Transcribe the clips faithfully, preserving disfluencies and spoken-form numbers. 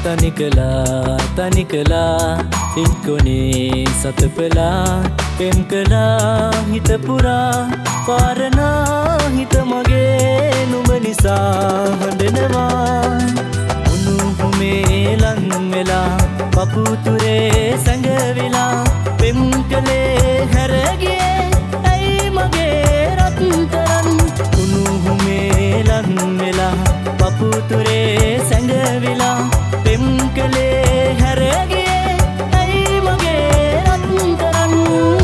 තනිකලා තනිකලා ඉක්කොනේ සතපලා පෙම් කළා හිත පුරා පාරනා හිත මගේ නුඹ නිසා හඬනවා උණුහුමේ ලං වෙලා පපුතුරේ සැඟවිලා පෙම් කළේ හැරගියේ ඇයි මගේ රත්තරන් උණුහුමේ ලං වෙලා පපුතුරේ සැඟවිලා පෙම් කළේ හැරගියේ ඇයි මගේ රත්තරන්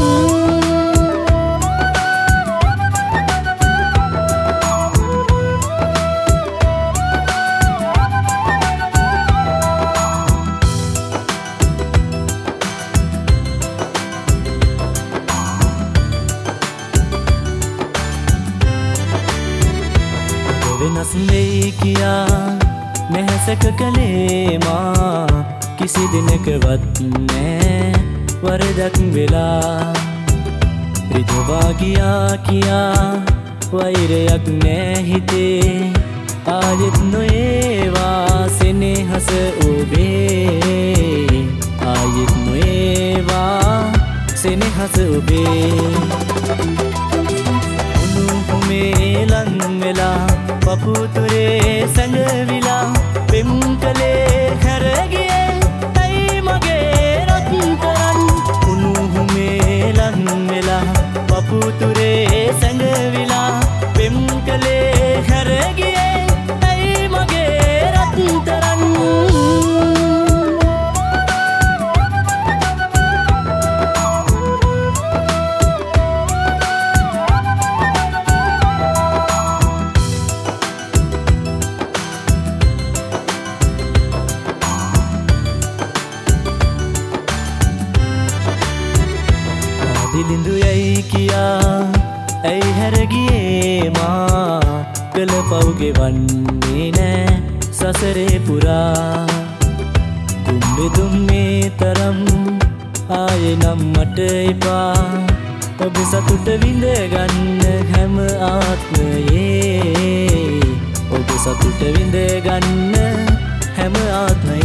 වෙනස් වෙයි කියා නැහැසක කලේ මා කිසි දිනකවත් නෑ වරදක් වෙලා රිදවා ගියා කියා වෛරයක් නෑ හිතේ ආයෙත් නොඒවා සෙනෙහස ඔබේ ආයෙත් නොඒවා සෙනෙහස ඔබේ උණුහුමේ ලං වෙලා පපුතුරේ සැඟවිලා පෙම් කළේ හැරගියේ ඇයි මගේ රත්තරන් උණුහුමේ ලං වෙලා පපුතුරේ සැඟවිලා පෙම් කළේ හැරගියේ ඇයි මගේ රත්තරන් දිලිඳු යයි කියා ඇයි හැරගියේ මා කළ පව් ගෙවන්නේ නෑ සසරේ පුරා දුම්බෙ දුම්මේ තරම් ආයෙ නම් මට එපා ඔබ සතුට විඳ ගන්න හැම ආත්මයේ ඔබ සතුට විඳ ගන්න හැම ආත්මයේ